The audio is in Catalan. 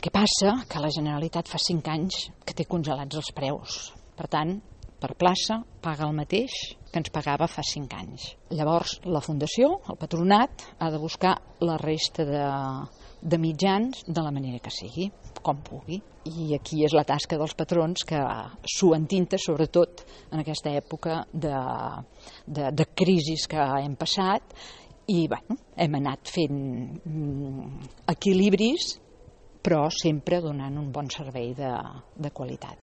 que passa que la Generalitat fa 5 anys que té congelats els preus. Per tant, per plaça paga el mateix que ens pagava fa 5 anys. Llavors, la Fundació, el patronat, ha de buscar la resta de mitjans de la manera que sigui, com pugui. I aquí és la tasca dels patrons, que s'ho entinta, sobretot en aquesta època de crisis que hem passat, i hem anat fent equilibris, però sempre donant un bon servei de qualitat.